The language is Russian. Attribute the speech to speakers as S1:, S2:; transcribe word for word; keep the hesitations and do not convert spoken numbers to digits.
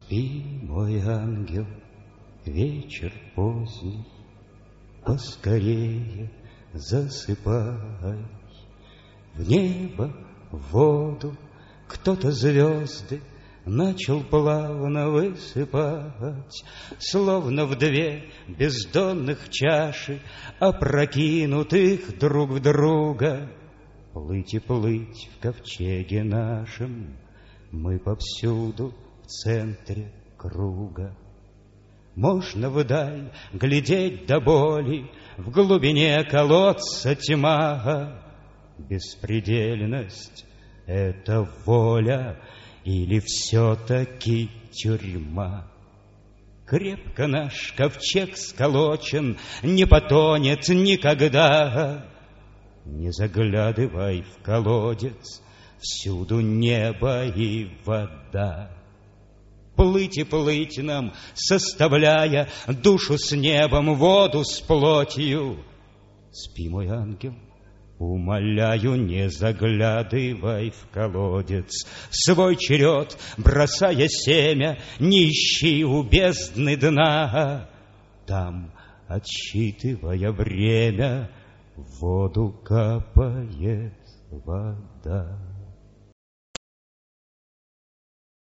S1: Спи, мой ангел, вечер поздний, поскорее засыпай. В небо, в воду кто-то звезды начал плавно высыпать, словно в две бездонных чаши, опрокинутых друг в друга. Плыть и плыть в ковчеге нашем, мы повсюду в центре круга. Можно вдаль глядеть до боли, в глубине колодца тьма. Беспредельность — это воля или все-таки тюрьма? Крепко наш ковчег сколочен, не потонет никогда. Не заглядывай в колодец, всюду небо и вода. Плыть и плыть нам, составляя душу с небом, воду с плотью. Спи, мой ангел, умоляю, не заглядывай в колодец. В свой черед, бросая семя, не ищи у бездны дна. Там, отсчитывая время, в воду капает вода.